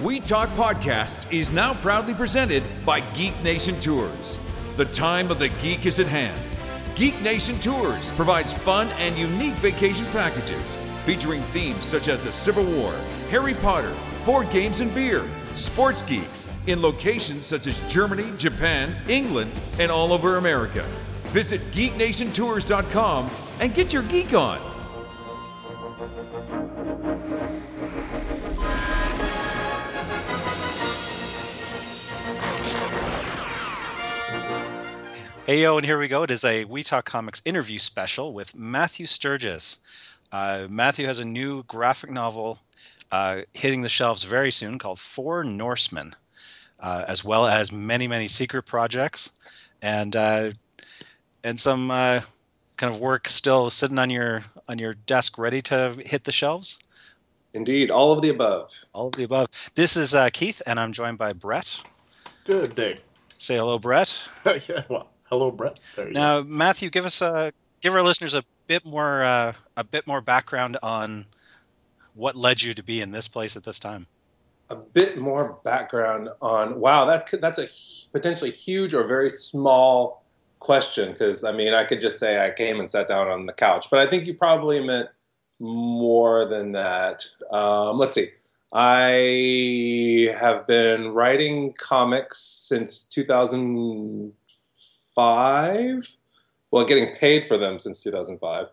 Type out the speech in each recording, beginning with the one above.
We Talk Podcasts is now proudly presented by Geek Nation Tours. The time of the geek is at hand. Geek Nation Tours provides fun and unique vacation packages featuring themes such as the Civil War, Harry Potter, board games and beer, sports geeks in locations such as Germany, Japan, England, and all over America. Visit geeknationtours.com and get your geek on. Hey, yo, and here we go. It is a We Talk Comics interview special with Matthew Sturgis. Matthew has a new graphic novel hitting the shelves very soon called Four Norsemen, as well as many, many secret projects and some kind of work still sitting on your desk ready to hit the shelves. Indeed, all of the above. All of the above. This is Keith, and I'm joined by Brett. Good day. Say hello, Brett. Yeah, well, hello, Brett. There you Now, Matthew, give our listeners a bit more background on what led you to be in this place at this time. A bit more background on, wow, that's a potentially huge or very small question, because, I mean, I could just say I came and sat down on the couch, but I think you probably meant more than that. Let's see. I have been writing comics since 2005. Well, getting paid for them since 2005.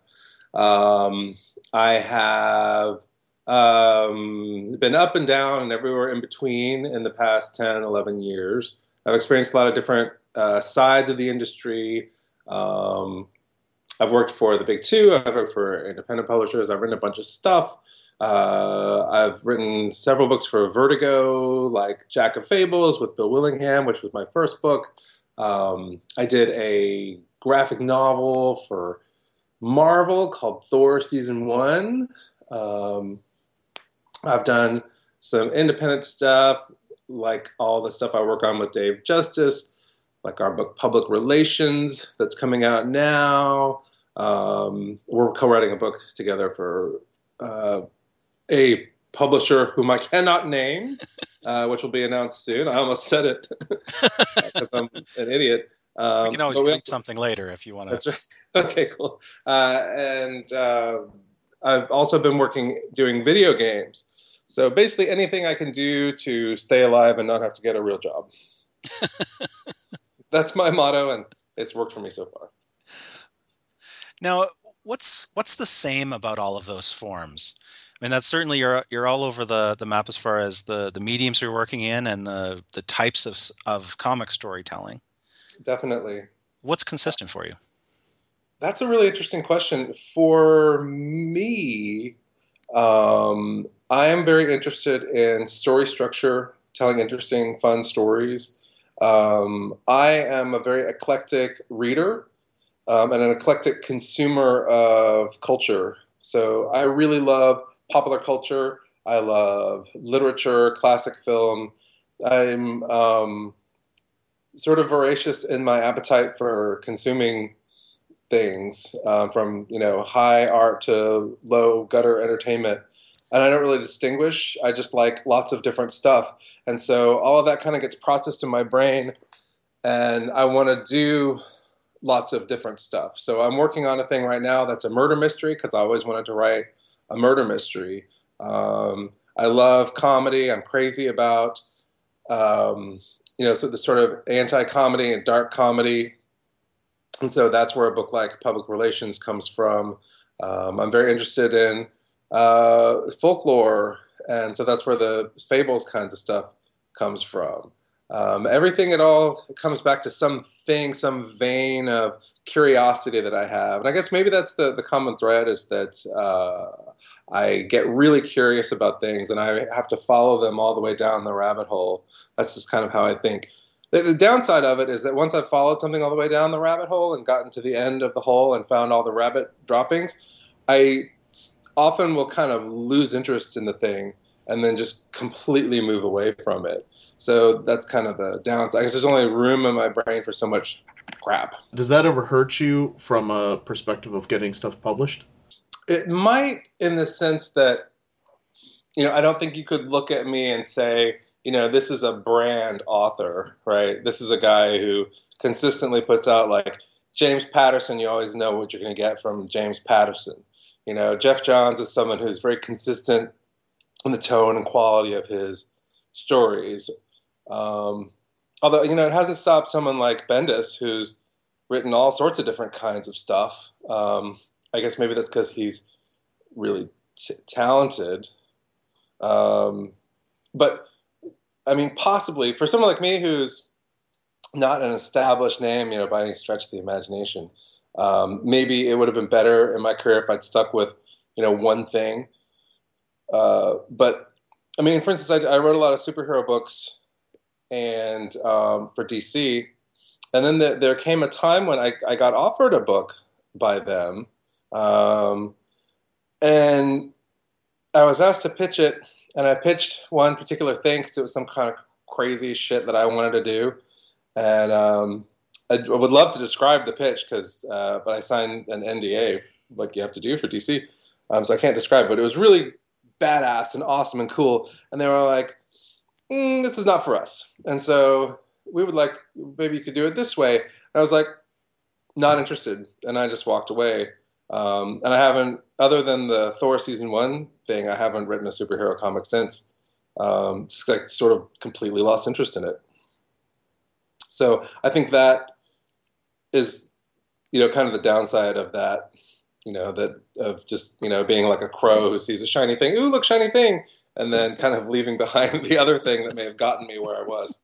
I have been up and down and everywhere in between in the past 10, 11 years. I've experienced a lot of different sides of the industry. I've worked for the big two. I've worked for independent publishers. I've written a bunch of stuff. I've written several books for Vertigo, like Jack of Fables with Bill Willingham, which was my first book. I did a graphic novel for Marvel called Thor Season 1. I've done some independent stuff, like all the stuff I work on with Dave Justice, like our book Public Relations that's coming out now. We're co-writing a book together for a publisher whom I cannot name, which will be announced soon. I almost said it because I'm an idiot. We can always read something later if you want to. That's right. Okay, cool. And I've also been doing video games. So basically anything I can do to stay alive and not have to get a real job. That's my motto, and it's worked for me so far. Now, what's the same about all of those forms? I mean, that's certainly you're all over the map as far as the mediums you're working in and the types of comic storytelling. Definitely. What's consistent for you? That's a really interesting question. For me, I am very interested in story structure, telling interesting, fun stories. I am a very eclectic reader and an eclectic consumer of culture. So I really love popular culture. I love literature, classic film. I'm sort of voracious in my appetite for consuming things, from high art to low gutter entertainment. And I don't really distinguish. I just like lots of different stuff. And so all of that kind of gets processed in my brain, and I want to do lots of different stuff. So I'm working on a thing right now that's a murder mystery, because I always wanted to write a murder mystery. I love comedy. I'm crazy about, so the sort of anti-comedy and dark comedy. And so that's where a book like Public Relations comes from. I'm very interested in folklore, and so that's where the fables kinds of stuff comes from. Everything at all comes back to some vein of curiosity that I have. And I guess maybe that's the common thread, is that I get really curious about things and I have to follow them all the way down the rabbit hole. That's just kind of how I think. The downside of it is that once I've followed something all the way down the rabbit hole and gotten to the end of the hole and found all the rabbit droppings, I often will kind of lose interest in the thing and then just completely move away from it. So that's kind of the downside. I guess there's only room in my brain for so much crap. Does that ever hurt you from a perspective of getting stuff published? It might, in the sense that I don't think you could look at me and say, this is a brand author, right? This is a guy who consistently puts out like James Patterson. You always know what you're going to get from James Patterson. Jeff Johns is someone who's very consistent in the tone and quality of his stories. Although, it hasn't stopped someone like Bendis, who's written all sorts of different kinds of stuff. I guess maybe that's because he's really talented. But I mean, possibly for someone like me who's not an established name, by any stretch of the imagination, maybe it would have been better in my career if I'd stuck with, one thing. But I mean, for instance, I wrote a lot of superhero books and for DC, and then there came a time when I got offered a book by them, and I was asked to pitch it, and I pitched one particular thing because it was some kind of crazy shit that I wanted to do, and I would love to describe the pitch but I signed an NDA like you have to do for DC, so I can't describe it. But it was really badass and awesome and cool, and they were like, this is not for us, and so we would like, maybe you could do it this way. And I was like, not interested, and I just walked away. And I haven't, other than the Thor season 1 thing, I haven't written a superhero comic since. Just like sort of completely lost interest in it. So I think that is, kind of the downside of that, that of just, being like a crow who sees a shiny thing. Ooh, look, shiny thing. And then kind of leaving behind the other thing that may have gotten me where I was.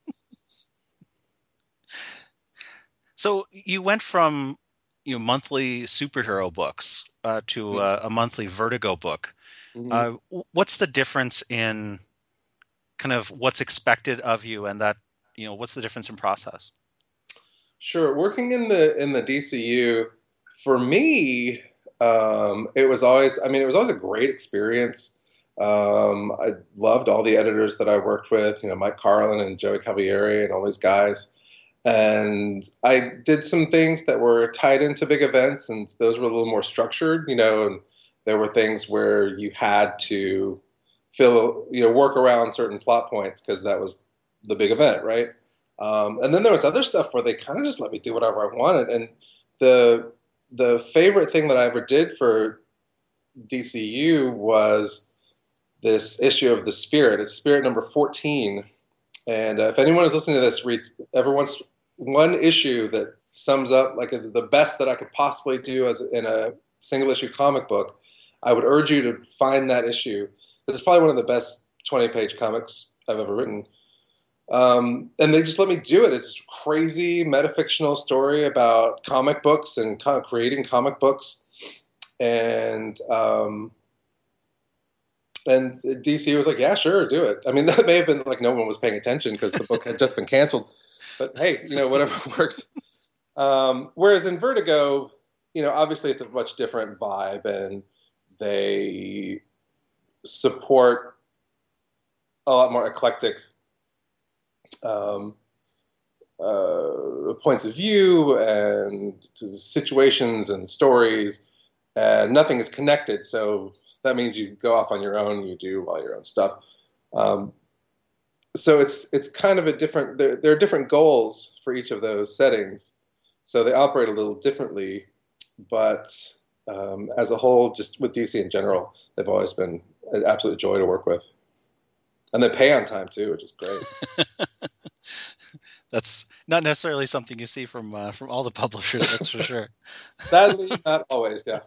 So you went from monthly superhero books to a monthly Vertigo book. Mm-hmm. What's the difference in kind of what's expected of you, and that what's the difference in process? Sure, working in the DCU for me, it was always a great experience. I loved all the editors that I worked with, Mike Carlin and Joey Cavalieri and all these guys. And I did some things that were tied into big events, and those were a little more structured, and there were things where you had to work around certain plot points because that was the big event, right? And then there was other stuff where they kind of just let me do whatever I wanted. And the favorite thing that I ever did for DCU was this issue of The Spirit. It's Spirit number 14. And if anyone is listening to this ever wants one issue that sums up like the best that I could possibly do in a single issue comic book, I would urge you to find that issue. It's probably one of the best 20-page comics I've ever written. And they just let me do it. It's a crazy metafictional story about comic books and creating comic books. And DC was like, yeah, sure, do it. I mean, that may have been like no one was paying attention because the book had just been canceled. But hey, whatever works. Whereas in Vertigo, obviously it's a much different vibe, and they support a lot more eclectic points of view and situations and stories, and nothing is connected. So that means you go off on your own, you do all your own stuff. So it's kind of a different, there are different goals for each of those settings. So they operate a little differently, but as a whole, just with DC in general, they've always been an absolute joy to work with. And they pay on time too, which is great. That's not necessarily something you see from all the publishers, that's for sure. Sadly, not always, yeah.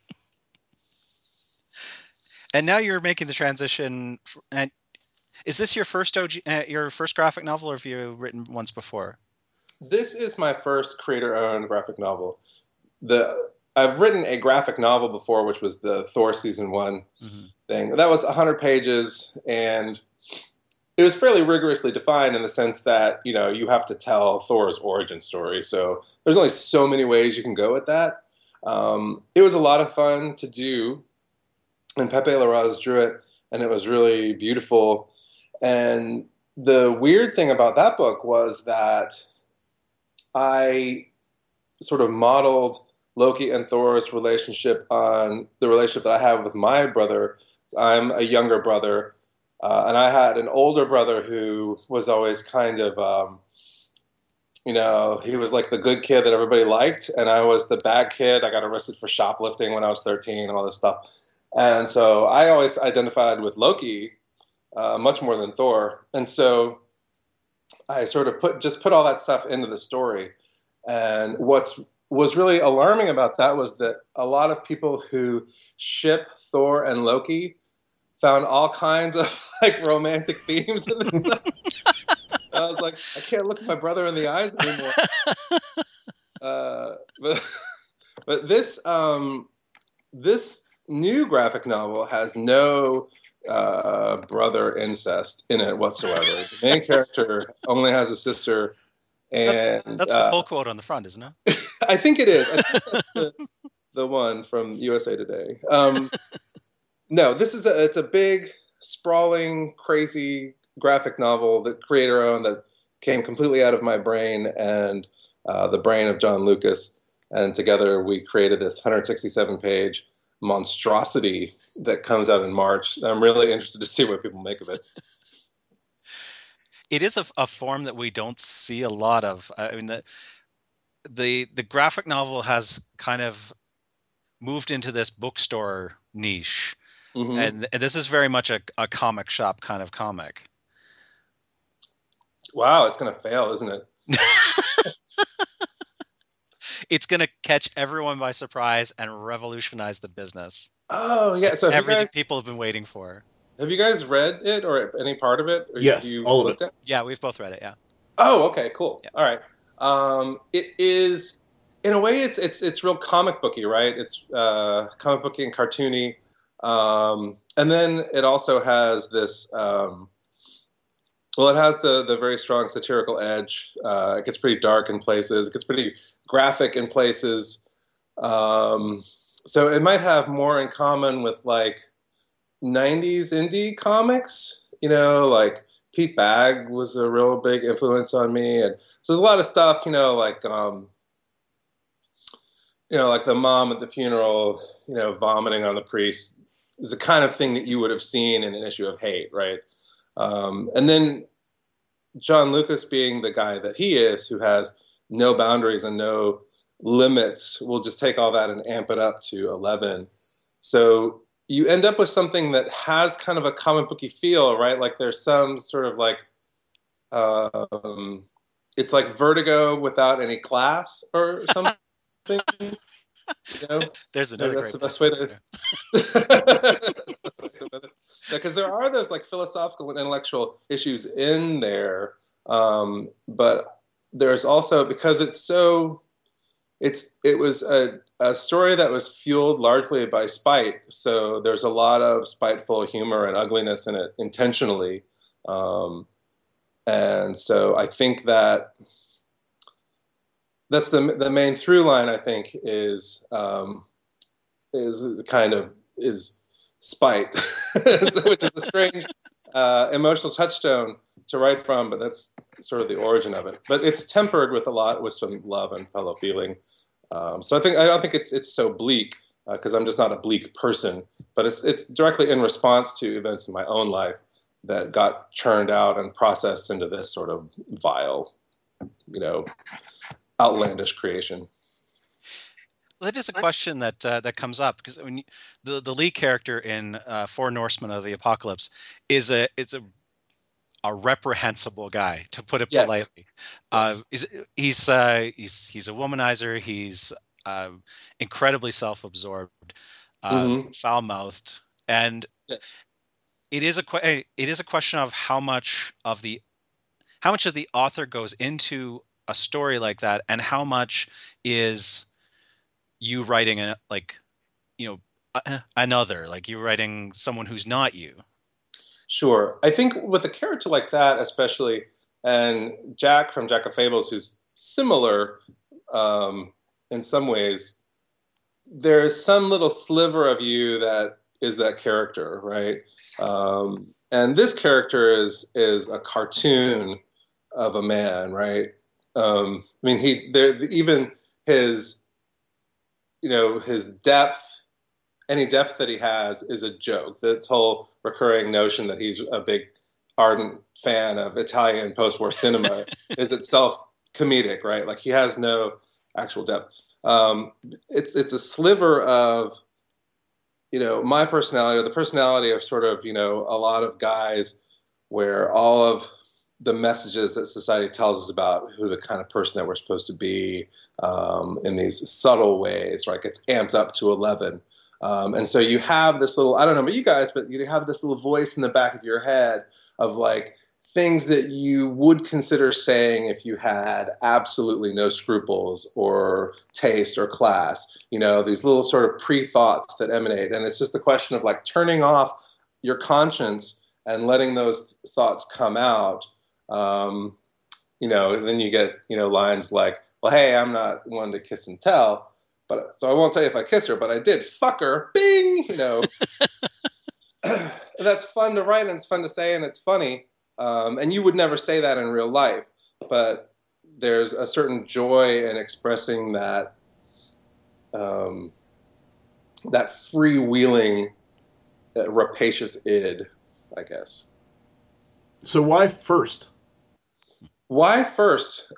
And now you're making the transition. And is this your first graphic novel, or have you written ones before? This is my first creator-owned graphic novel. I've written a graphic novel before, which was the Thor season 1 thing. That was 100 pages, and it was fairly rigorously defined in the sense that you have to tell Thor's origin story. So there's only so many ways you can go with that. It was a lot of fun to do. And Pepe Larraz drew it, and it was really beautiful. And the weird thing about that book was that I sort of modeled Loki and Thor's relationship on the relationship that I have with my brother, I'm a younger brother, and I had an older brother who was always kind of, he was like the good kid that everybody liked, and I was the bad kid. I got arrested for shoplifting when I was 13 and all this stuff. And so I always identified with Loki much more than Thor. And so I sort of put all that stuff into the story. And was really alarming about that was that a lot of people who ship Thor and Loki found all kinds of like romantic themes in this stuff. I was like, I can't look my brother in the eyes anymore. But this new graphic novel has no brother incest in it whatsoever. The main character only has a sister, and that's the pull quote on the front, isn't it? I think it is. I think that's the one from USA Today. No, it's a big, sprawling, crazy graphic novel that creator owned that came completely out of my brain and the brain of John Lucas. And together we created this 167-page monstrosity that comes out in March. I'm really interested to see what people make of it. It is a form that we don't see a lot of. I mean, the graphic novel has kind of moved into this bookstore niche. Mm-hmm. And this is very much a comic shop kind of comic. Wow, it's going to fail, isn't it? It's going to catch everyone by surprise and revolutionize the business. Oh, yeah. So everything people have been waiting for. Have you guys read it or any part of it? Or yes, all of it. Yeah, we've both read it, yeah. Oh, okay, cool. Yeah. All right. It is, in a way, it's real comic booky, right? It's comic booky and cartoony. And then it also has this, it has the very strong satirical edge. It gets pretty dark in places. It gets pretty graphic in places. So it might have more in common with like 90s indie comics, like Pete Bagg was a real big influence on me. And so there's a lot of stuff, like the mom at the funeral, vomiting on the priest is the kind of thing that you would have seen in an issue of Hate, right? And then John Lucas, being the guy that he is, who has no boundaries and no limits, will just take all that and amp it up to 11. So you end up with something that has kind of a comic booky feel, right? Like there's some sort of like, it's like Vertigo without any class or something. There's another. That's the best way to. Because there are those like philosophical and intellectual issues in there, but there's also, because it was a story that was fueled largely by spite. So there's a lot of spiteful humor and ugliness in it intentionally, and so I think that's the main through line. I think is spite, which is a strange emotional touchstone to write from, but that's sort of the origin of it. But it's tempered with some love and fellow feeling. So I don't think it's so bleak because I'm just not a bleak person. But it's directly in response to events in my own life that got churned out and processed into this sort of vile, outlandish creation. Well, that is a question that comes up because the lead character in Four Norsemen of the Apocalypse is a reprehensible guy, to put it politely. Yes. He's a womanizer. He's incredibly self-absorbed, foul-mouthed, and yes. It is a question of how much of the author goes into a story like that, and how much is you writing another, like you writing someone who's not you. Sure. I think with a character like that, especially, and Jack from Jack of Fables, who's similar in some ways, there's some little sliver of you that is that character, right? And this character is a cartoon of a man, right? Even his, his depth any depth that he has is a joke. This whole recurring notion that he's a big ardent fan of Italian post-war cinema is itself comedic, right? Like he has no actual depth. It's a sliver of, my personality, or the personality of sort of, a lot of guys, where all of the messages that society tells us about who the kind of person that we're supposed to be, in these subtle ways, right, gets amped up to 11. And so you have this little, I don't know about you guys, but you have this little voice in the back of your head of like things that you would consider saying if you had absolutely no scruples or taste or class, these little sort of pre-thoughts that emanate. And it's just a question of like turning off your conscience and letting those thoughts come out. Then you get, lines like, well, hey, I'm not one to kiss and tell, but so I won't tell you if I kissed her, but I did fuck her, bing, That's fun to write and it's fun to say and it's funny. And you would never say that in real life, but there's a certain joy in expressing that, that freewheeling, rapacious id, I guess. So why First? Why First?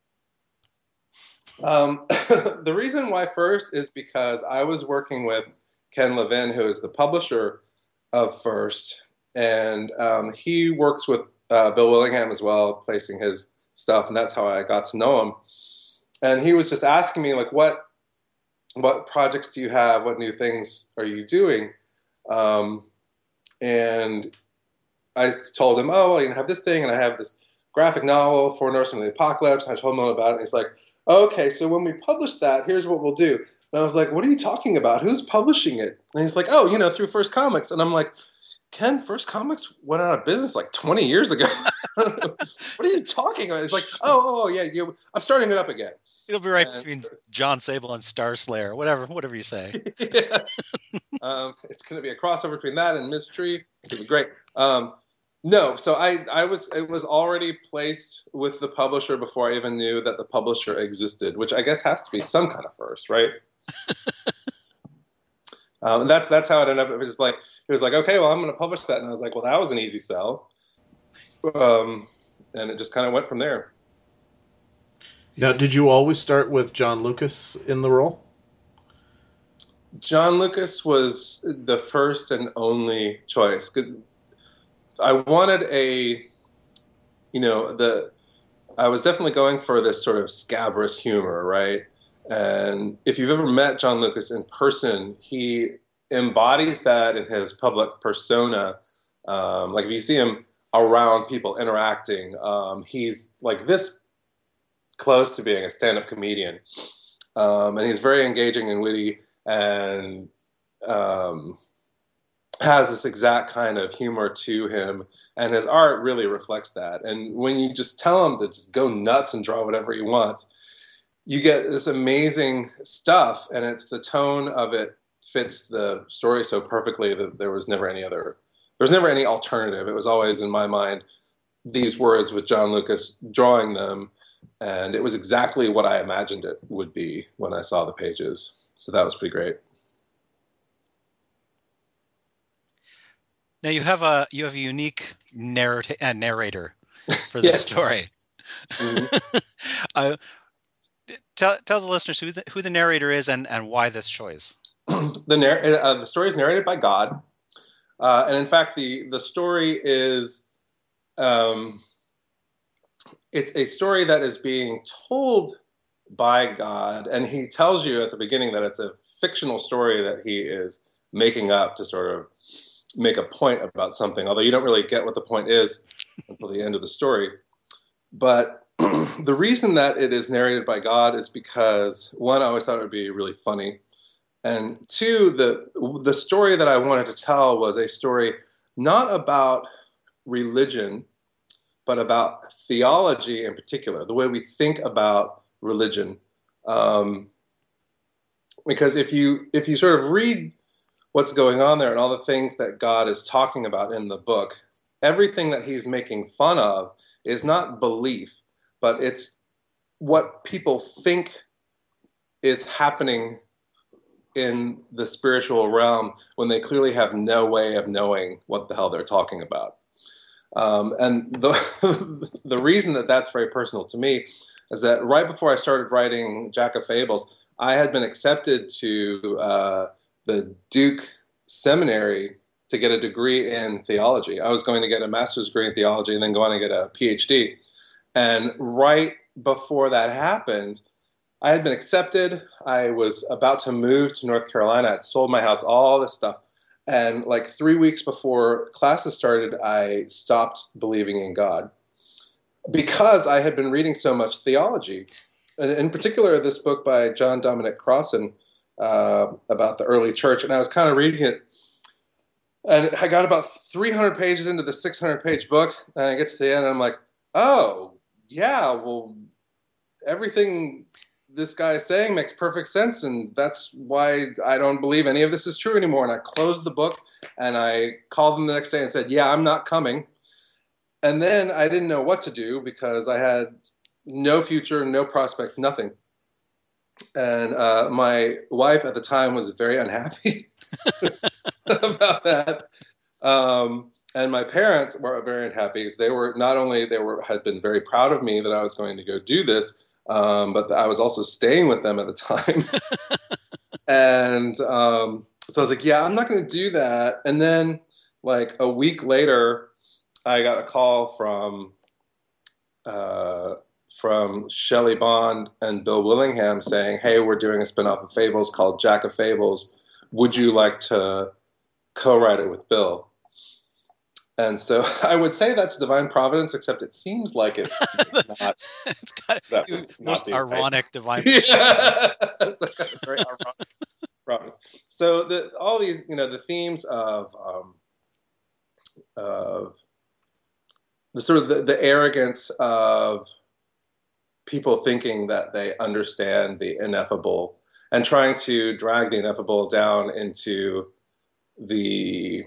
The reason why First is because I was working with Ken Levin, who is the publisher of First, and he works with Bill Willingham as well, placing his stuff, and that's how I got to know him. And he was just asking me, like, what projects do you have? What new things are you doing? And I told him, oh, well, I have this thing, and I have this graphic novel, Four Norsemen of the Apocalypse, and I told him about it, and he's like, okay, so when we publish that, here's what we'll do. And I was like, what are you talking about? Who's publishing it? And he's like, oh, through First Comics. And I'm like, Ken, First Comics went out of business like 20 years ago. What are you talking about? He's like, oh, yeah, I'm starting it up again. It'll be right between John Sable and Star Slayer, whatever you say. Yeah. It's going to be a crossover between that and Mystery. It's going to be great. No, so it was already placed with the publisher before I even knew that the publisher existed, which I guess has to be some kind of first, right? And that's how it ended up. It was like, okay, well, I'm going to publish that. And I was like, well, that was an easy sell. And it just kind of went from there. Now, did you always start with John Lucas in the role? John Lucas was the first and only choice, because I wanted I was definitely going for this sort of scabrous humor, right? And if you've ever met John Lucas in person, he embodies that in his public persona. Like if you see him around people interacting, he's like this close to being a stand-up comedian. And he's very engaging and witty and has this exact kind of humor to him, and his art really reflects that. And when you just tell him to just go nuts and draw whatever he wants, you get this amazing stuff, and it's the tone of it fits the story so perfectly that there was never any alternative. It was always, in my mind, these words with John Lucas drawing them, and it was exactly what I imagined it would be when I saw the pages. So that was pretty great. Now you have a unique narrator for this Yes. story. Mm-hmm. Tell the listeners who the narrator is and why this choice. The story is narrated by God, and in fact, the story is it's a story that is being told by God, and he tells you at the beginning that it's a fictional story that he is making up to sort of make a point about something, although you don't really get what the point is until the end of the story. But the reason that it is narrated by God is because, one, I always thought it would be really funny, and two, the story that I wanted to tell was a story not about religion, but about theology in particular, the way we think about religion. Because if you sort of read what's going on there and all the things that God is talking about in the book, everything that he's making fun of is not belief, but it's what people think is happening in the spiritual realm when they clearly have no way of knowing what the hell they're talking about. And the reason that that's very personal to me is that right before I started writing Jack of Fables, I had been accepted to the Duke Seminary to get a degree in theology. I was going to get a master's degree in theology and then go on and get a PhD. And right before that happened, I had been accepted. I was about to move to North Carolina. I'd sold my house, all this stuff. And like 3 weeks before classes started, I stopped believing in God because I had been reading so much theology. And in particular, this book by John Dominic Crossan about the early church. And I was kind of reading it. And I got about 300 pages into the 600-page book. And I get to the end, and I'm like, oh, yeah, well, everything this guy is saying makes perfect sense, and that's why I don't believe any of this is true anymore. And I closed the book, and I called them the next day and said, yeah, I'm not coming. And then I didn't know what to do because I had no future, no prospects, nothing. And my wife at the time was very unhappy about that. And my parents were very unhappy because they were not only had been very proud of me that I was going to go do this, but I was also staying with them at the time. And so I was like, yeah, I'm not going to do that. And then like a week later, I got a call from Shelley Bond and Bill Willingham saying, hey, we're doing a spinoff of Fables called Jack of Fables. Would you like to co-write it with Bill? And so I would say that's divine providence, except it seems like it's not. It's got most ironic divine yeah. Very ironic providence. So all these, the themes of the sort of the arrogance of people thinking that they understand the ineffable and trying to drag the ineffable down into the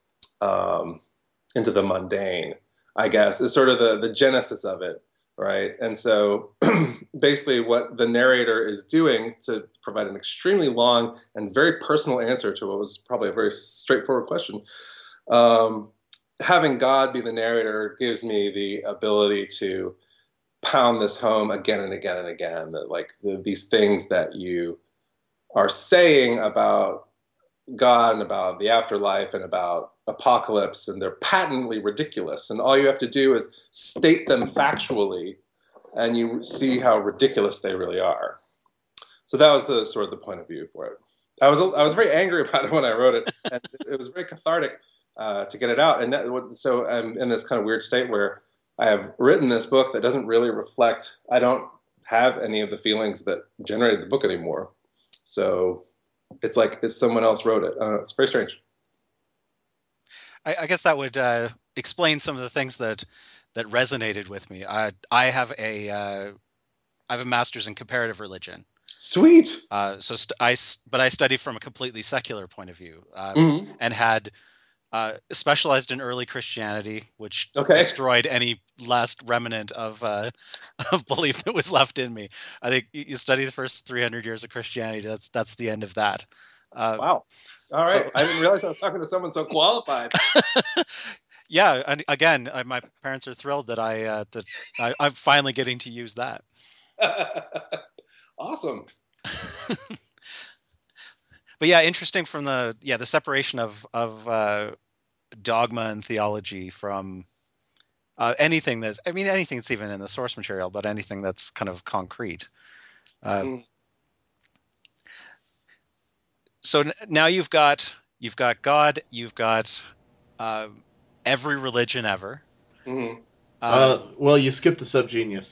mundane, I guess, is sort of the genesis of it, right? And so basically what the narrator is doing to provide an extremely long and very personal answer to what was probably a very straightforward question, having God be the narrator gives me the ability to pound this home again and again and again, that like these things that you are saying about God and about the afterlife and about apocalypse, and they're patently ridiculous, and all you have to do is state them factually and you see how ridiculous they really are. So that was the sort of the point of view for it. I was very angry about it when I wrote it, and it was very cathartic to get it out. And so I'm in this kind of weird state where I have written this book that doesn't really reflect, I don't have any of the feelings that generated the book anymore. So it's like someone else wrote it. It's very strange. I guess that would explain some of the things that resonated with me. I have a master's in comparative religion. Sweet. But I studied from a completely secular point of view, and had specialized in early Christianity, which destroyed any last remnant of belief that was left in me. I think you study the first 300 years of Christianity. That's the end of that. Wow. All right. So, I didn't realize I was talking to someone so qualified. Yeah. And again, my parents are thrilled that I'm finally getting to use that. Awesome. But yeah, interesting from the separation of dogma and theology from anything that's even in the source material, but anything that's kind of concrete. So now you've got God, you've got every religion ever. Mm-hmm. Well, you skipped the subgenius.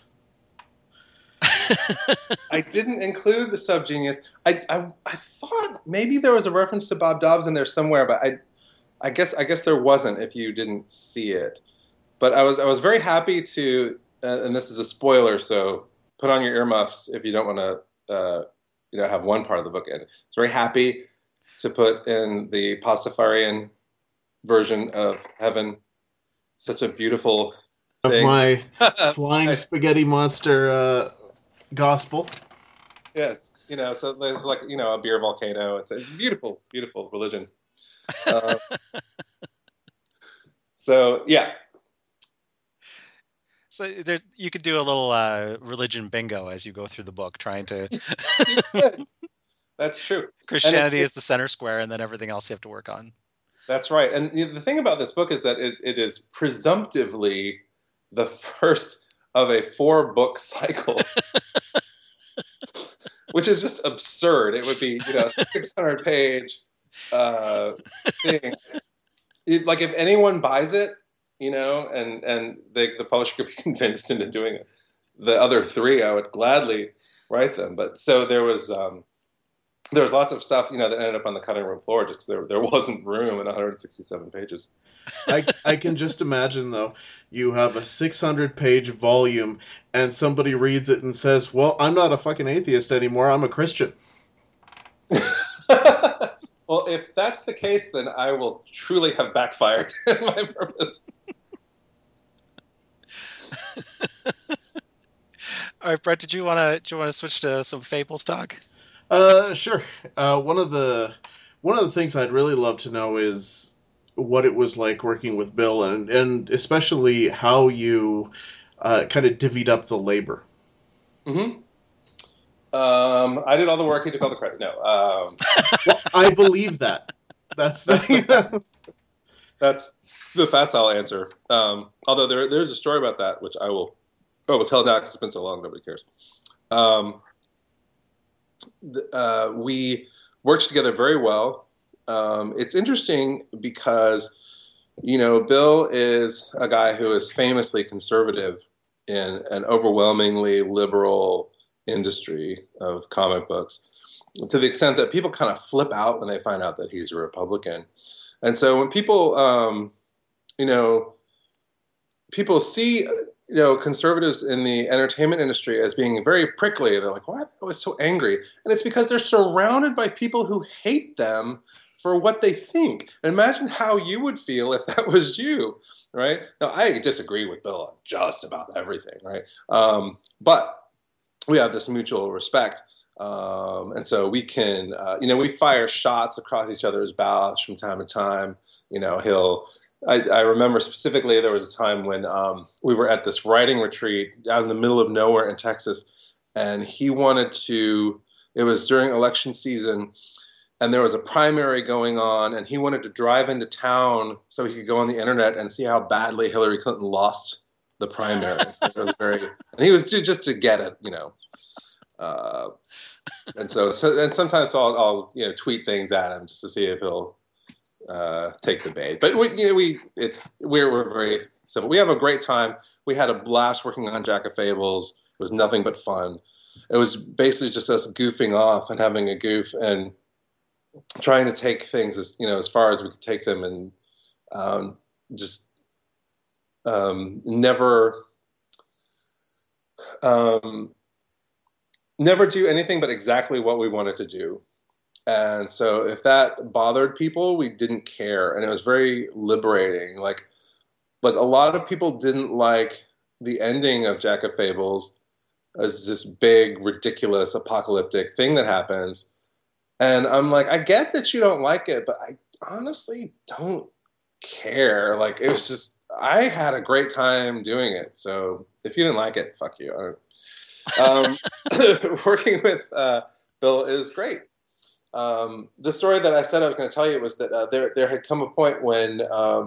I didn't include the subgenius. I thought maybe there was a reference to Bob Dobbs in there somewhere, but I guess there wasn't if you didn't see it. But I was very happy to, and this is a spoiler, so put on your earmuffs if you don't want to have one part of the book in. I was very happy to put in the Pastafarian version of heaven. Such a beautiful thing. Of my flying spaghetti monster gospel. Yes. So there's like, a beer volcano. It's a beautiful, beautiful religion. Uh, so yeah. So there, you could do a little religion bingo as you go through the book, trying to. You could. That's true. Christianity is the center square, and then everything else you have to work on. That's right. And the thing about this book is that it is presumptively the first of a 4-book cycle, which is just absurd. It would be, a 600-page thing. Like if anyone buys it, and the publisher could be convinced into doing it, the other 3, I would gladly write them. But so there was lots of stuff, that ended up on the cutting room floor just because there wasn't room in 167 pages. I can just imagine, though, you have a 600-page volume and somebody reads it and says, well, I'm not a fucking atheist anymore, I'm a Christian. Well, if that's the case, then I will truly have backfired in my purpose. All right, Brett, do you want to switch to some Fables talk? Sure. One of the things I'd really love to know is what it was like working with Bill, and especially how you kind of divvied up the labor. Mm-hmm. I did all the work. He took all the credit. No. Well, I believe that. That's the facile answer. Although there's a story about that, which I will tell now because it's been so long, nobody cares. We worked together very well. It's interesting because, Bill is a guy who is famously conservative in an overwhelmingly liberal industry of comic books, to the extent that people kind of flip out when they find out that he's a Republican. And so when people, people see, conservatives in the entertainment industry as being very prickly, they're like, why are they always so angry? And it's because they're surrounded by people who hate them for what they think. Imagine how you would feel if that was you, right? Now, I disagree with Bill on just about everything, right? But we have this mutual respect. And so we can, we fire shots across each other's bows from time to time. I remember specifically there was a time when we were at this writing retreat out in the middle of nowhere in Texas, and he wanted to, it was during election season, and there was a primary going on, and he wanted to drive into town so he could go on the internet and see how badly Hillary Clinton lost the primary. It was and he was just to get it, and sometimes I'll tweet things at him just to see if he'll take the bait. But we're very simple. We have a great time. We had a blast working on Jack of Fables. It was nothing but fun. It was basically just us goofing off and having a goof and trying to take things as far as we could take them, and never do anything but exactly what we wanted to do. And so if that bothered people, we didn't care. And it was very liberating. Like a lot of people didn't like the ending of Jack of Fables as this big, ridiculous, apocalyptic thing that happens. And I'm like, I get that you don't like it, but I honestly don't care. Like, it was just, I had a great time doing it. So if you didn't like it, fuck you. Working with Bill is great. The story that I said I was going to tell you was that there had come a point when,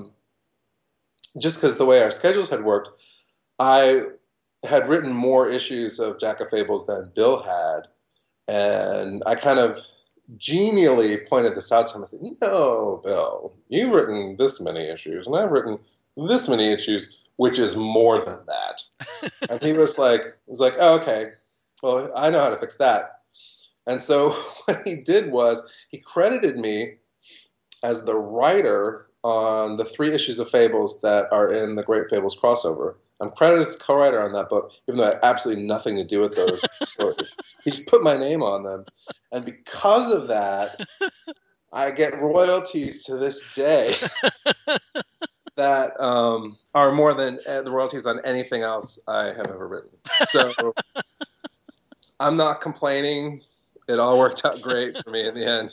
just because the way our schedules had worked, I had written more issues of Jack of Fables than Bill had. And I kind of genially pointed this out to him. I said, no, Bill, you've written this many issues, and I've written this many issues, which is more than that. And he was like, oh, okay, well, I know how to fix that. And so what he did was he credited me as the writer on the 3 issues of Fables that are in the Great Fables crossover. I'm credited as co-writer on that book, even though I had absolutely nothing to do with those stories. He just put my name on them. And because of that, I get royalties to this day that are more than the royalties on anything else I have ever written. So I'm not complaining. It all worked out great for me in the end.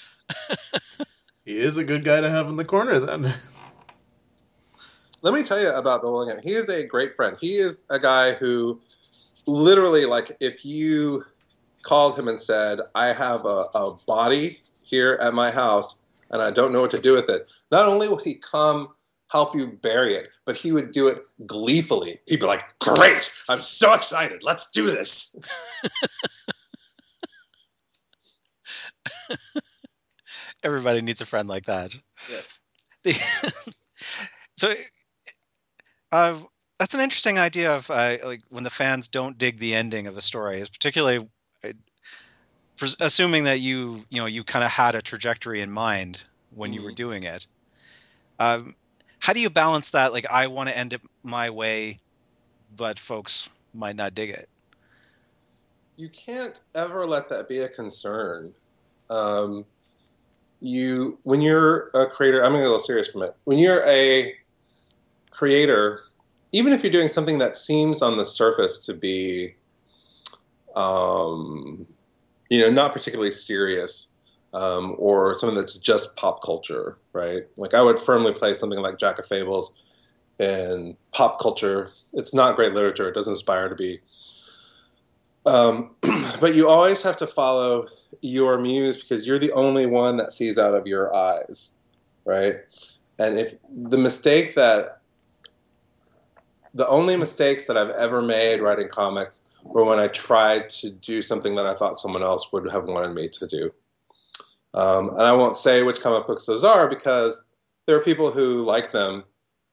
He is a good guy to have in the corner then. Let me tell you about Bill Willingham. He is a great friend. He is a guy who literally, like, if you called him and said, I have a body here at my house and I don't know what to do with it, not only would he come help you bury it, but he would do it gleefully. He'd be like, great, I'm so excited. Let's do this. Everybody needs a friend like that. Yes. So that's an interesting idea of like when the fans don't dig the ending of a story, is particularly assuming that you kind of had a trajectory in mind when you were doing it. How do you balance that? Like, I want to end it my way, but folks might not dig it. You can't ever let that be a concern. When you're a creator, I'm going to get a little serious from it. When you're a creator, even if you're doing something that seems on the surface to be, not particularly serious, or something that's just pop culture, right? Like, I would firmly place something like Jack of Fables in pop culture. It's not great literature. It doesn't aspire to be. But you always have to follow your muse because you're the only one that sees out of your eyes, right? And if the only mistakes that I've ever made writing comics were when I tried to do something that I thought someone else would have wanted me to do. And I won't say which comic books those are because there are people who like them,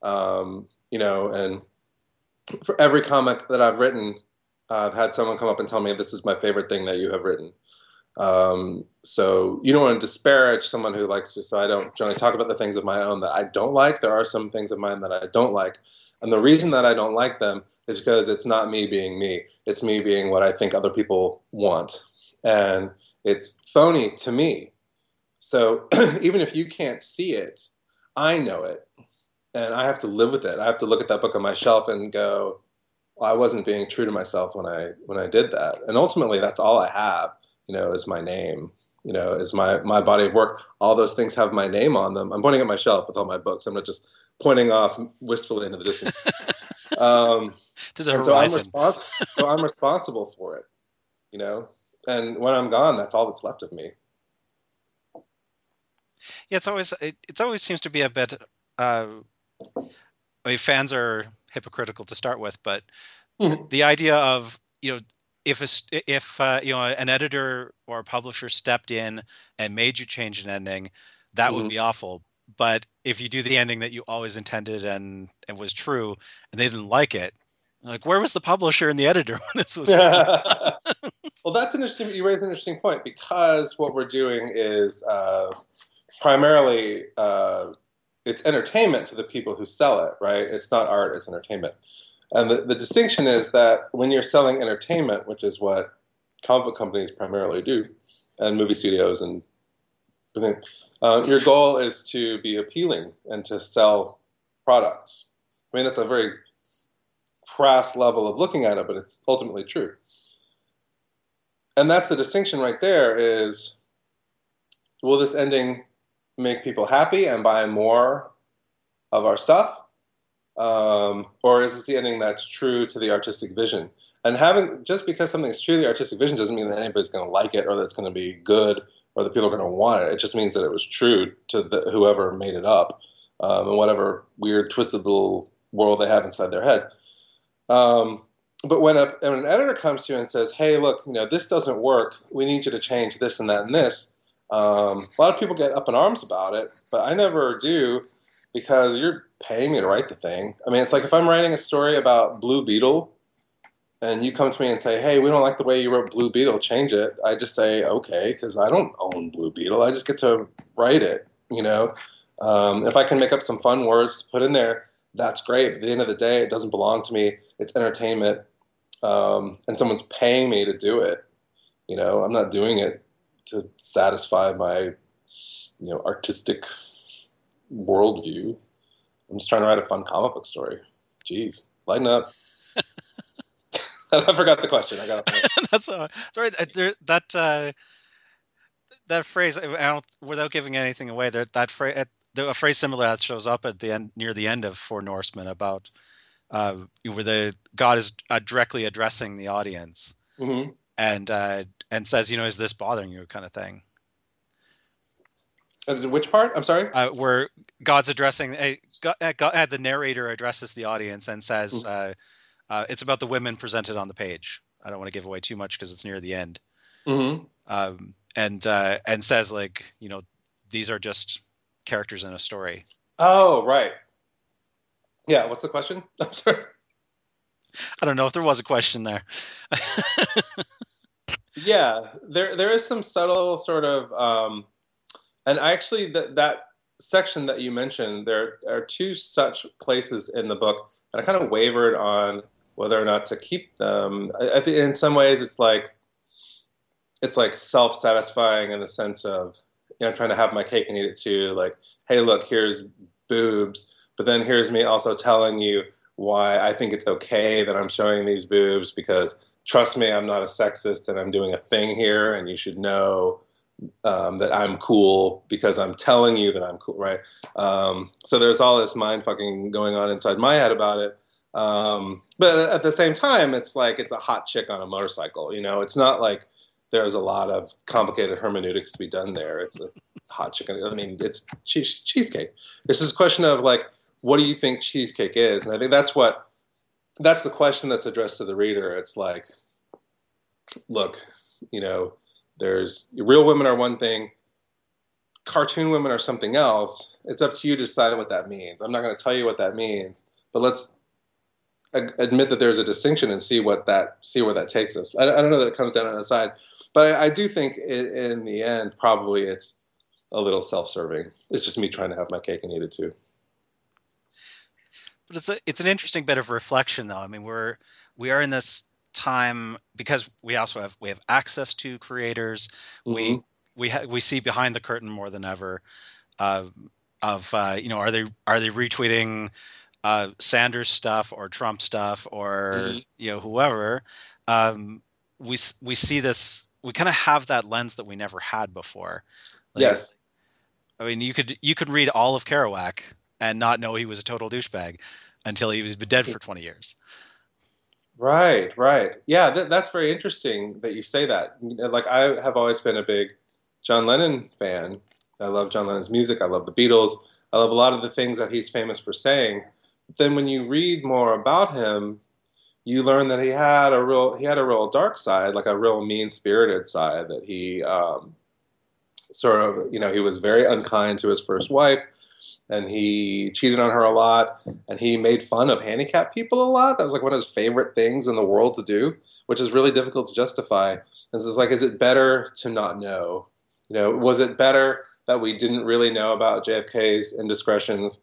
and for every comic that I've written, I've had someone come up and tell me this is my favorite thing that you have written. So you don't want to disparage someone who likes you. So I don't generally talk about the things of my own that I don't like. There are some things of mine that I don't like. And the reason that I don't like them is because it's not me being me. It's me being what I think other people want. And it's phony to me. So even if you can't see it, I know it. And I have to live with it. I have to look at that book on my shelf and go, well, I wasn't being true to myself when I did that. And ultimately, that's all I have, is my name, is my body of work. All those things have my name on them. I'm pointing at my shelf with all my books. I'm not just pointing off wistfully into the distance. To the horizon. So I'm responsible for it, and when I'm gone, that's all that's left of me. Yeah, it always seems to be a bit. Fans are hypocritical to start with, but the idea of if an editor or a publisher stepped in and made you change an ending, that would be awful. But if you do the ending that you always intended and was true, and they didn't like it, like, where was the publisher and the editor when this was? Well, you raise an interesting point, because what we're doing is primarily it's entertainment to the people who sell it, right? It's not art, it's entertainment. And the distinction is that when you're selling entertainment, which is what comic book companies primarily do, and movie studios and everything, your goal is to be appealing and to sell products. I mean, that's a very crass level of looking at it, but it's ultimately true. And that's the distinction right there is, will this ending make people happy and buy more of our stuff? Or is this the ending that's true to the artistic vision? And just because something's true to the artistic vision doesn't mean that anybody's going to like it or that it's going to be good or that people are going to want it. It just means that it was true to whoever made it up, and whatever weird, twisted little world they have inside their head. But when an editor comes to you and says, hey, look, this doesn't work. We need you to change this and that and this. A lot of people get up in arms about it, but I never do, because you're paying me to write the thing. I mean, it's like if I'm writing a story about Blue Beetle and you come to me and say, hey, we don't like the way you wrote Blue Beetle, change it. I just say, okay, because I don't own Blue Beetle. I just get to write it, If I can make up some fun words to put in there, that's great. But at the end of the day, it doesn't belong to me. It's entertainment, and someone's paying me to do it. I'm not doing it to satisfy my, artistic worldview. I'm just trying to write a fun comic book story. Jeez, lighten up. I forgot the question. I got it. That's sorry. That phrase, without giving anything away, that phrase, a phrase similar that shows up at the end, near the end of Four Norsemen, about where the god is directly addressing the audience, Mm-hmm. and says, is this bothering you, kind of thing. Which part? I'm sorry. Where God's addressing, the narrator addresses the audience and says, it's about the women presented on the page. I don't want to give away too much because it's near the end. Mm-hmm. And says, like, these are just characters in a story. Oh, right. Yeah. What's the question? I'm sorry. I don't know if there was a question there. Yeah, there is some subtle sort of, and actually that section that you mentioned, there are two such places in the book, and I kind of wavered on whether or not to keep them. I think in some ways it's like self-satisfying in the sense of, I'm trying to have my cake and eat it too. Like, hey, look, here's boobs, but then here's me also telling you why I think it's okay that I'm showing these boobs, because trust me, I'm not a sexist and I'm doing a thing here, and you should know that I'm cool because I'm telling you that I'm cool, right? So there's all this mind fucking going on inside my head about it. But at the same time, it's like it's a hot chick on a motorcycle. It's not like there's a lot of complicated hermeneutics to be done there. It's a hot chicken. I mean, it's cheesecake. This is a question of, like, what do you think cheesecake is? And I think that's the question that's addressed to the reader. It's like, look, there's real women are one thing, cartoon women are something else. It's up to you to decide what that means. I'm not going to tell you what that means, but let's admit that there's a distinction and see where that takes us. I don't know that it comes down on the side, but I do think in the end, probably it's a little self-serving. It's just me trying to have my cake and eat it too. But it's an interesting bit of reflection, though. I mean, we are in this time because we have access to creators. Mm-hmm. We see behind the curtain more than ever. Are they retweeting Sanders stuff or Trump stuff or whoever? We see this. We kind of have that lens that we never had before. Like, yes. I mean, you could read all of Kerouac and not know he was a total douchebag until he was dead for 20 years. Right. Yeah, that's very interesting that you say that. Like, I have always been a big John Lennon fan. I love John Lennon's music. I love the Beatles. I love a lot of the things that he's famous for saying. But then when you read more about him, you learn that he had a real dark side, like a real mean-spirited side, that he he was very unkind to his first wife, and he cheated on her a lot, and he made fun of handicapped people a lot. That was like one of his favorite things in the world to do, which is really difficult to justify. This is like, is it better to not know? Was it better that we didn't really know about JFK's indiscretions?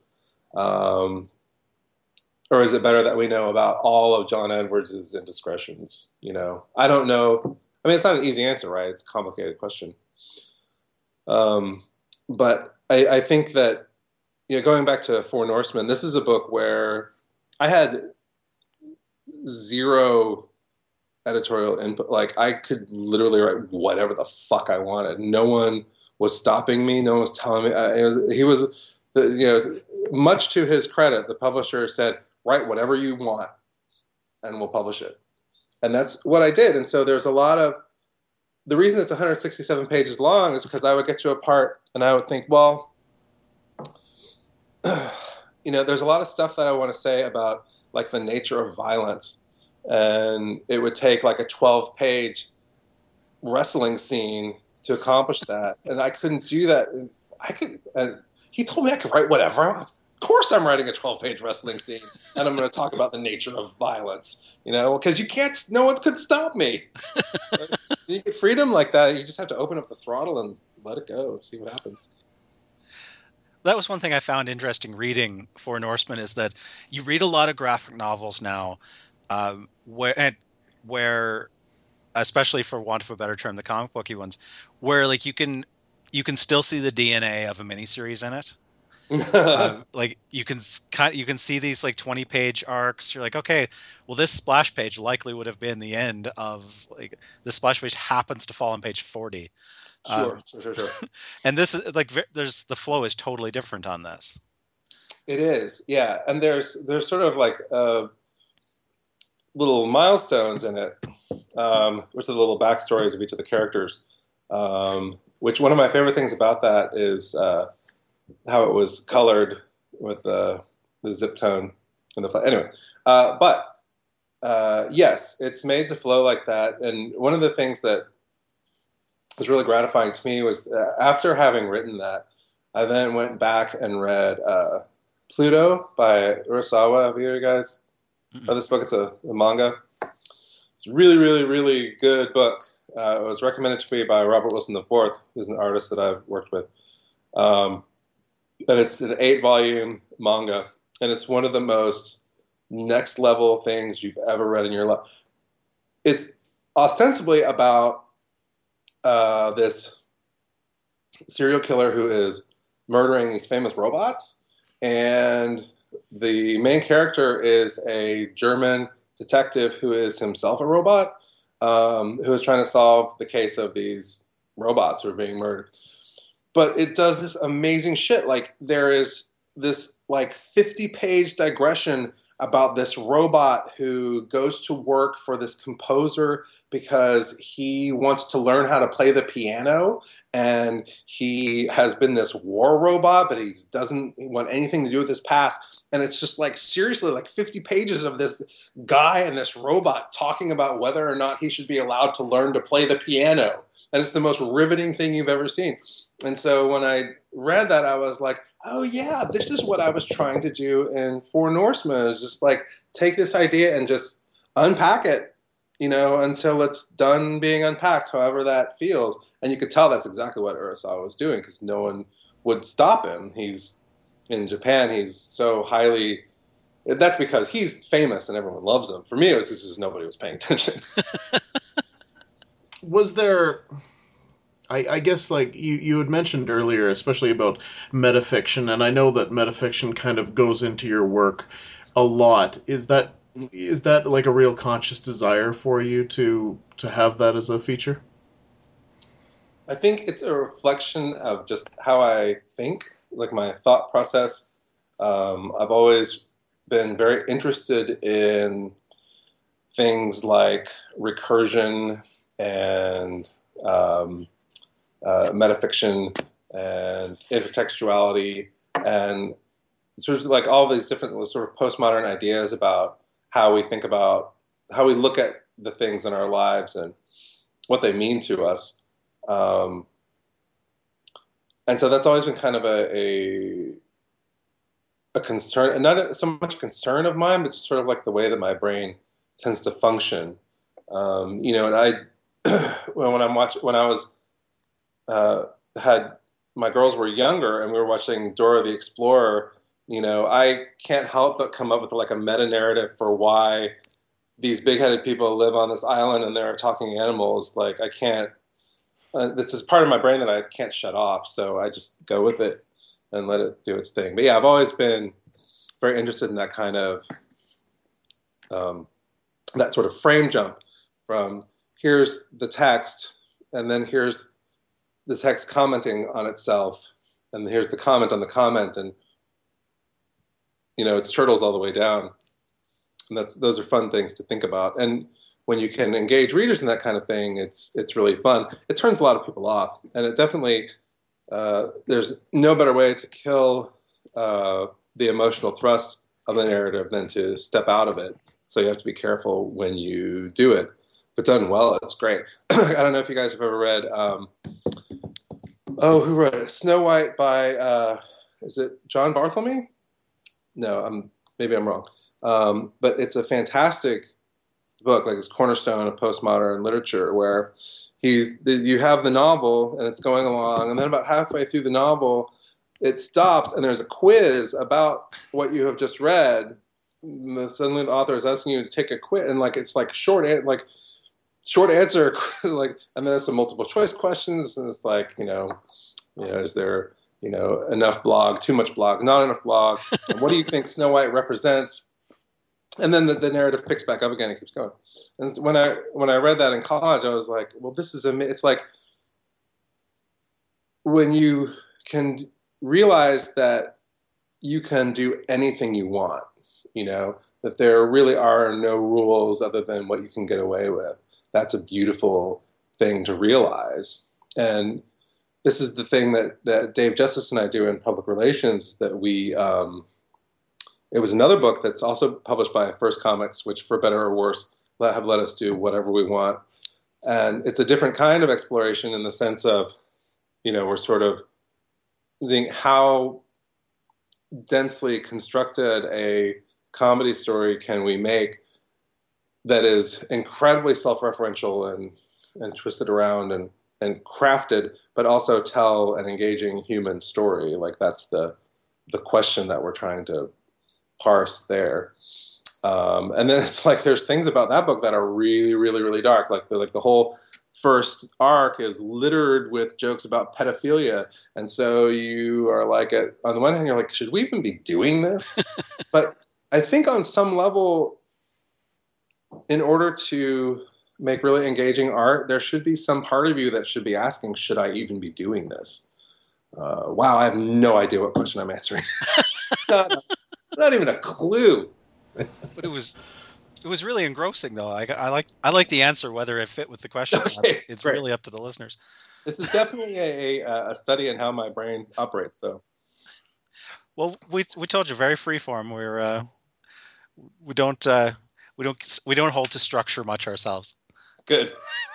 Or is it better that we know about all of John Edwards' indiscretions? I don't know. I mean, it's not an easy answer, right? It's a complicated question. But I think that, going back to Four Norsemen, this is a book where I had zero editorial input. Like, I could literally write whatever the fuck I wanted. No one was stopping me. No one was telling me. Much to his credit, the publisher said, write whatever you want and we'll publish it. And that's what I did. And so there's a lot of, the reason it's 167 pages long is because I would get to a part and I would think, well, there's a lot of stuff that I want to say about, like, the nature of violence. And it would take like a 12-page wrestling scene to accomplish that. And I couldn't do that. He told me I could write whatever. Of course I'm writing a 12-page wrestling scene, and I'm going to talk about the nature of violence, because no one could stop me. You get freedom like that, you just have to open up the throttle and let it go, see what happens. That was one thing I found interesting reading Four Norsemen, is that you read a lot of graphic novels now, where, especially for want of a better term, the comic booky ones, where, like, you can still see the DNA of a miniseries in it. Like you can see these like 20-page arcs. You're like, okay, well this splash page likely would have been the end of like this splash page happens to fall on page 40. Sure. And this is like there's the flow is totally different on this. It is, yeah, and there's sort of like little milestones in it, which are the little backstories of each of the characters. Which one of my favorite things about that is how it was colored with the zip tone and the anyway. But yes, it's made to flow like that. And one of the things that was really gratifying to me was after having written that, I then went back and read Pluto by Urasawa. Have you heard, guys, read this book? It's a manga. It's a really, really, really good book. It was recommended to me by Robert Wilson IV, who's an artist that I've worked with. And it's an 8-volume manga, and it's one of the most next-level things you've ever read in your life. It's ostensibly about this serial killer who is murdering these famous robots, and the main character is a German detective who is himself a robot, who is trying to solve the case of these robots who are being murdered. But it does this amazing shit. Like, there is this like 50-page digression about this robot who goes to work for this composer because he wants to learn how to play the piano, and he has been this war robot, but he doesn't want anything to do with his past. And it's just like, seriously, like 50 pages of this guy and this robot talking about whether or not he should be allowed to learn to play the piano. And it's the most riveting thing you've ever seen. And so when I read that, I was like, oh yeah, this is what I was trying to do in Four Norsemen, is just like take this idea and just unpack it, you know, until it's done being unpacked, however that feels. And you could tell that's exactly what Urasawa was doing, because no one would stop him. He's in Japan, he's so highly, that's because he's famous and everyone loves him. For me, it was just nobody was paying attention. Was there, I guess, like you had mentioned earlier, especially about metafiction, and I know that metafiction kind of goes into your work a lot. Is that like a real conscious desire for you to have that as a feature? I think it's a reflection of just how I think, like my thought process. I've always been very interested in things like recursion and metafiction and intertextuality, and sort of like all these different sort of postmodern ideas about how we think about, how we look at the things in our lives and what they mean to us. And so that's always been kind of a concern, and not so much a concern of mine, but just sort of like the way that my brain tends to function. You know, and I, when I was had my girls were younger and we were watching Dora the Explorer, you know, I can't help but come up with like a meta narrative for why these big-headed people live on this island and there are talking animals. Like, I can't. This is part of my brain that I can't shut off, so I just go with it and let it do its thing. But yeah, I've always been very interested in that kind of that sort of frame jump from here's the text, and then here's the text commenting on itself, and here's the comment on the comment, and you know, it's turtles all the way down. And those are fun things to think about. And when you can engage readers in that kind of thing, it's really fun. It turns a lot of people off, and it definitely there's no better way to kill the emotional thrust of the narrative than to step out of it. So you have to be careful when you do it, but done well, it's great. I don't know if you guys have ever read who wrote it? Snow White by is it John Bartholomew? No, maybe I'm wrong. But it's a fantastic book, like this cornerstone of postmodern literature, where you have the novel and it's going along, and then about halfway through the novel, it stops and there's a quiz about what you have just read. And suddenly the author is asking you to take a quiz, and like it's like short answer, like, and then there's some multiple choice questions, and it's like, you know, is there, enough blog, too much blog, not enough blog. And what do you think Snow White represents? And then the narrative picks back up again and keeps going. And when I read that in college, I was like, well, this is it's like when you can realize that you can do anything you want, that there really are no rules other than what you can get away with. That's a beautiful thing to realize. And this is the thing that Dave Justice and I do in public relations, that we, it was another book that's also published by First Comics, which for better or worse have let us do whatever we want. And it's a different kind of exploration in the sense of, we're sort of seeing how densely constructed a comedy story can we make that is incredibly self-referential and twisted around and crafted, but also tell an engaging human story. Like that's the question that we're trying to parse there. And then it's like there's things about that book that are really, really, really dark. Like the whole first arc is littered with jokes about pedophilia. And so you are like, on the one hand, you're like, should we even be doing this? But I think on some level, in order to make really engaging art, there should be some part of you that should be asking, should I even be doing this? Wow, I have no idea what question I'm answering. Not even a clue. But it was really engrossing, though. I like the answer, whether it fit with the question. Okay, it's really up to the listeners. This is definitely a study in how my brain operates, though. Well, we told you, very freeform. We don't hold to structure much ourselves. Good.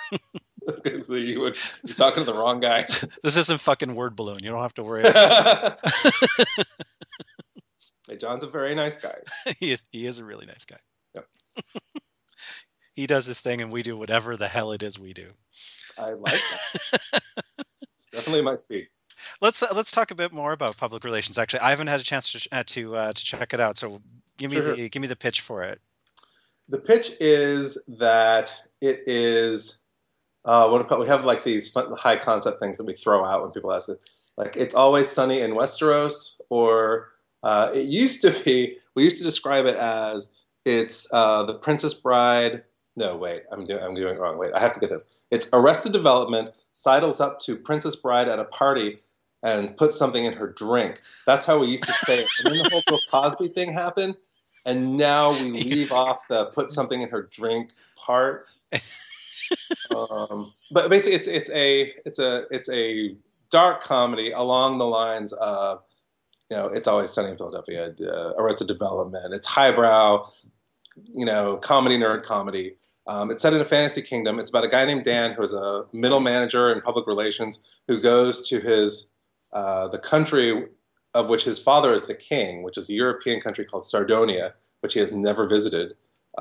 So you're talking to the wrong guy. This isn't fucking Word Balloon. You don't have to worry about it. Hey, John's a very nice guy. He is a really nice guy. Yep. He does his thing, and we do whatever the hell it is we do. I like that. It's definitely my speed. Let's talk a bit more about public relations. Actually, I haven't had a chance to check it out. So give me the pitch for it. The pitch is that it is we have like these fun, high concept things that we throw out when people ask it. Like It's Always Sunny in Westeros, or it used to be. We used to describe it as it's the Princess Bride. No, wait, I'm doing it wrong. Wait, I have to get this. It's Arrested Development sidles up to Princess Bride at a party and puts something in her drink. That's how we used to say it. And then the whole Bill Cosby thing happened, and now we leave off the put something in her drink part. But basically, it's a dark comedy along the lines of It's Always Sunny in Philadelphia, Arrested Development. It's highbrow, comedy, nerd comedy. It's set in a fantasy kingdom. It's about a guy named Dan who is a middle manager in public relations who goes to the country of which his father is the king, which is a European country called Sardonia, which he has never visited,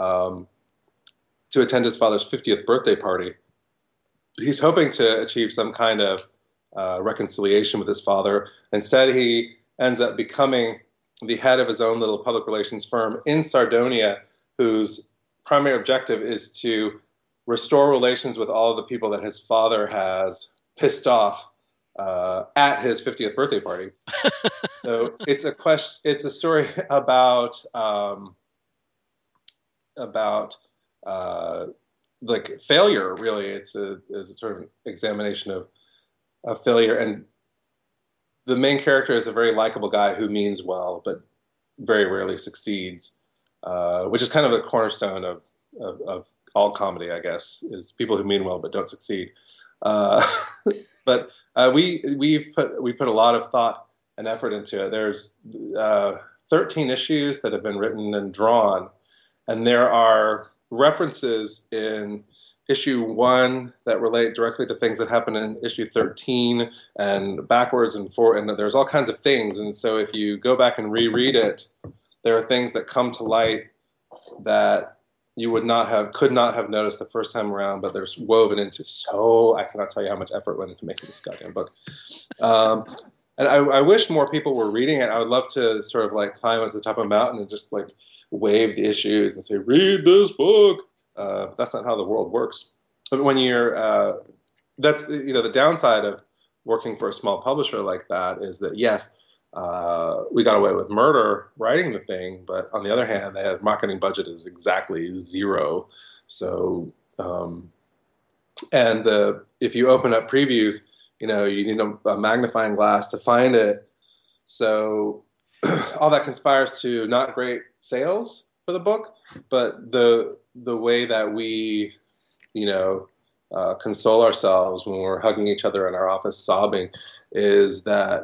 to attend his father's 50th birthday party. He's hoping to achieve some kind of reconciliation with his father. Instead, he ends up becoming the head of his own little public relations firm in Sardonia, whose primary objective is to restore relations with all of the people that his father has pissed off at his 50th birthday party. So it's a story about like failure. Really, it's a sort of examination of failure, and the main character is a very likable guy who means well, but very rarely succeeds, which is kind of the cornerstone of all comedy, I guess, is people who mean well but don't succeed. But we put a lot of thought and effort into it. There's 13 issues that have been written and drawn, and there are references in issue 1 that relate directly to things that happen in issue 13 and backwards and forward, and there's all kinds of things. And so if you go back and reread it, there are things that come to light that you could not have noticed the first time around, but they're woven into. So I cannot tell you how much effort went into making this goddamn book. And I wish more people were reading it. I would love to sort of like climb up to the top of a mountain and just like wave the issues and say, read this book. That's not how the world works. But when you're, that's the downside of working for a small publisher like that is that, yes, we got away with murder writing the thing, but on the other hand, the marketing budget is exactly zero. So, if you open up previews, you need a magnifying glass to find it. So all that conspires to not great sales for the book, but the way that we, console ourselves when we're hugging each other in our office sobbing is that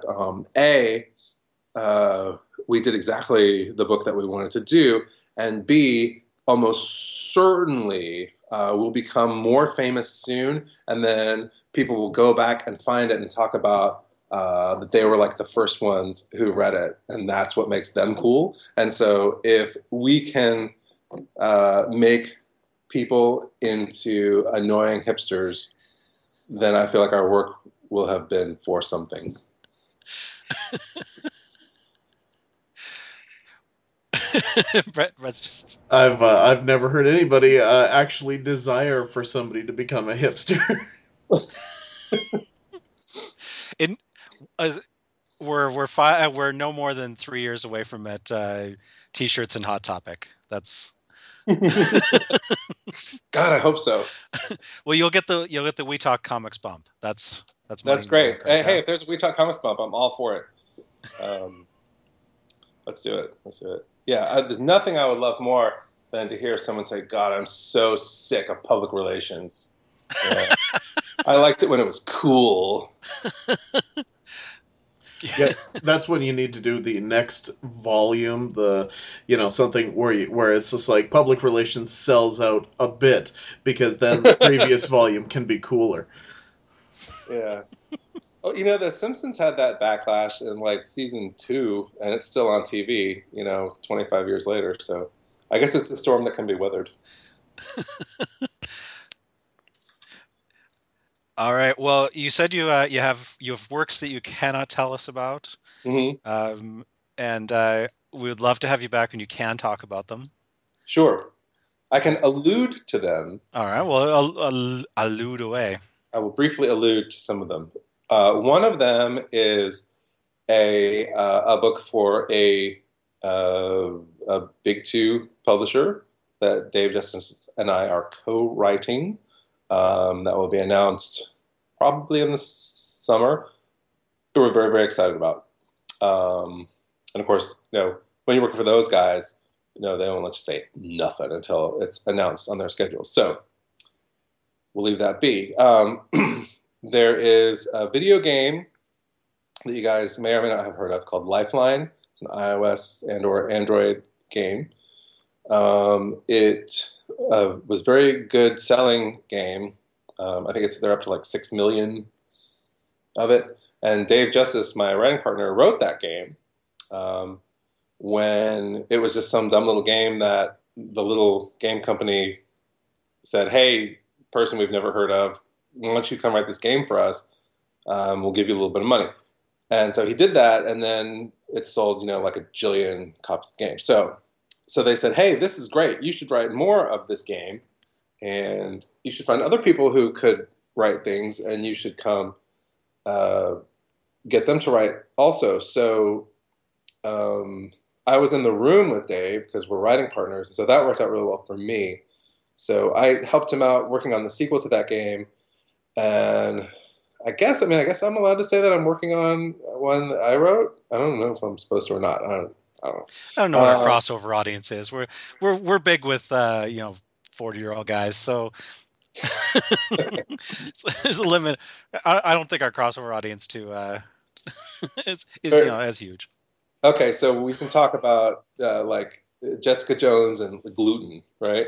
we did exactly the book that we wanted to do, and B, almost certainly will become more famous soon, and then people will go back and find it and talk about that they were like the first ones who read it, and that's what makes them cool. And so if we can make people into annoying hipsters, then I feel like our work will have been for something. Brett's just. I've never heard anybody actually desire for somebody to become a hipster. We're no more than 3 years away from it. T-shirts and Hot Topic. That's. God, I hope so. Well, you'll get the We Talk Comics bump. That's great. Hey, if there's a We Talk Comics bump, I'm all for it. Let's do it. Yeah, there's nothing I would love more than to hear someone say, "God, I'm so sick of public relations. I liked it when it was cool." Yeah, that's when you need to do the next volume, something where it's just like public relations sells out a bit, because then the previous volume can be cooler. Yeah. Oh, The Simpsons had that backlash in like season 2, and it's still on TV, 25 years later. So I guess it's a storm that can be weathered. All right. Well, you said you have works that you cannot tell us about, Mm-hmm. and we would love to have you back when you can talk about them. Sure, I can allude to them. All right. Well, I'll allude away. I will briefly allude to some of them. One of them is a book for a Big Two publisher that Dave Justice and I are co-writing. That will be announced probably in the summer. We're very, very excited about. And of course, when you're working for those guys, they won't let you say nothing until it's announced on their schedule. So we'll leave that be. There is a video game that you guys may or may not have heard of called Lifeline. It's an iOS and/or Android game. It was very good selling game. I think they're up to like 6 million of it. And Dave Justice, my writing partner, wrote that game when it was just some dumb little game that the little game company said, "Hey, person we've never heard of, why don't you come write this game for us? We'll give you a little bit of money." And so he did that, and then it sold, like a jillion copies of the game. So they said, "Hey, this is great. You should write more of this game, and you should find other people who could write things, and you should come get them to write also." So I was in the room with Dave because we're writing partners, so that worked out really well for me. So I helped him out working on the sequel to that game, and I guess I'm allowed to say that I'm working on one that I wrote. I don't know if I'm supposed to or not. I don't know what our crossover audience is. We're big with 40-year-old guys, so there's a limit. I don't think our crossover audience is as huge. Okay, so we can talk about like Jessica Jones and gluten, right?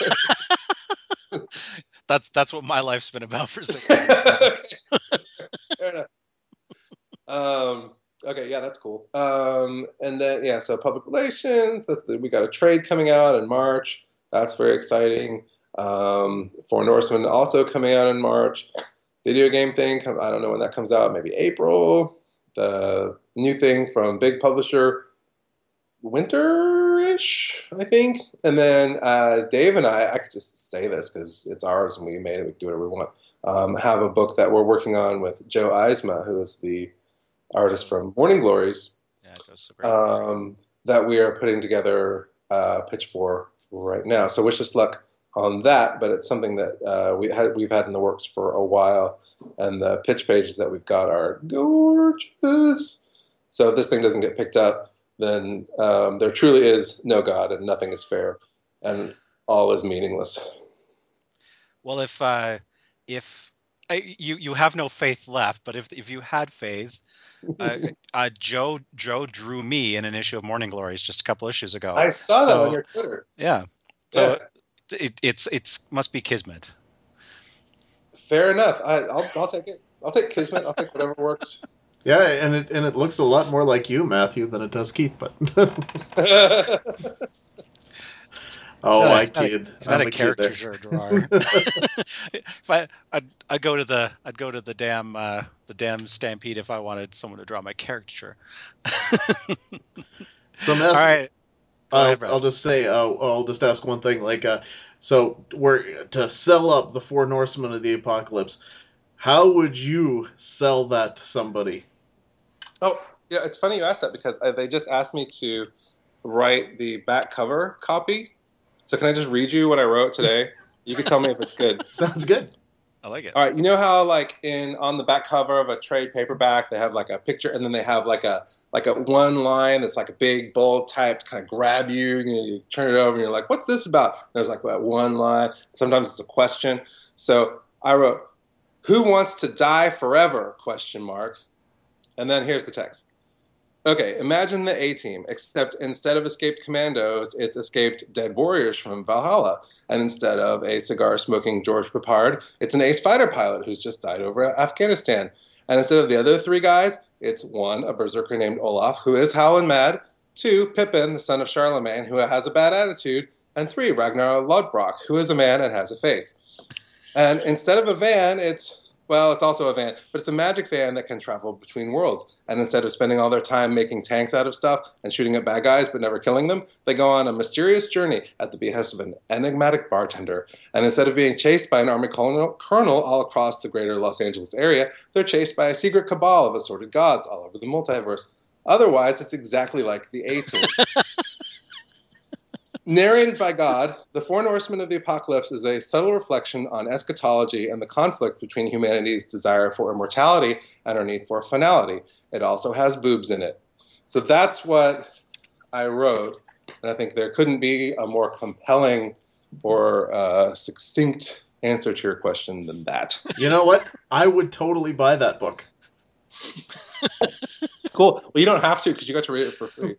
That's what my life's been about for 6 years. Fair enough. Okay, yeah, that's cool. And then so public relations. We got a trade coming out in March. That's very exciting. Four Norsemen also coming out in March. Video game thing. I don't know when that comes out. Maybe April. The new thing from big publisher winter October-ish, I think. And then Dave and I could just say this because it's ours and we made it, we can do whatever we want, have a book that we're working on with Joe Eisma, who is the artist from Morning Glories, Yeah, it goes so great. that we are putting together a pitch for right now. So wish us luck on that, but it's something that we've had in the works for a while, and the pitch pages that we've got are gorgeous. So if this thing doesn't get picked up, then there truly is no God and nothing is fair and all is meaningless. Well, if you have no faith left, but if you had faith, Joe drew me in an issue of Morning Glories just a couple issues ago. I saw that on your Twitter. Yeah. So Yeah. it's must be kismet. Fair enough. I'll take it. I'll take kismet. I'll take whatever works. Yeah, and it looks a lot more like you, Matthew, than it does Keith. But I kid. He's not a caricature drawer. If I'd go to the damn Stampede if I wanted someone to draw my caricature. So Matthew, all right. I'll just say, I'll just ask one thing. Like, so we're to sell up the Four Norsemen of the Apocalypse. How would you sell that to somebody? Oh, yeah, it's funny you asked that because they just asked me to write the back cover copy. So can I just read you what I wrote today? You can tell me if it's good. Sounds good. I like it. All right, you know how like on the back cover of a trade paperback they have like a picture and then they have like a one line that's like a big bold type to kind of grab you and you turn it over and you're like, what's this about? There's like that one line. Sometimes it's a question. So I wrote, "Who wants to die forever?" ? And then here's the text. Okay, imagine the A-Team, except instead of escaped commandos, it's escaped dead warriors from Valhalla. And instead of a cigar-smoking George Peppard, it's an ace fighter pilot who's just died over Afghanistan. And instead of the other three guys, it's 1, a berserker named Olaf, who is howling mad, 2, Pippin, the son of Charlemagne, who has a bad attitude, and 3, Ragnar Lodbrok, who is a man and has a face. And instead of a van, it's also a van, but it's a magic van that can travel between worlds. And instead of spending all their time making tanks out of stuff and shooting at bad guys but never killing them, they go on a mysterious journey at the behest of an enigmatic bartender. And instead of being chased by an army colonel all across the greater Los Angeles area, they're chased by a secret cabal of assorted gods all over the multiverse. Otherwise, it's exactly like the A-Team. Narrated by God, The Four Norsemen of the Apocalypse is a subtle reflection on eschatology and the conflict between humanity's desire for immortality and our need for finality. It also has boobs in it. So that's what I wrote, and I think there couldn't be a more compelling or succinct answer to your question than that. You know what? I would totally buy that book. Cool. Well, you don't have to because you got to read it for free.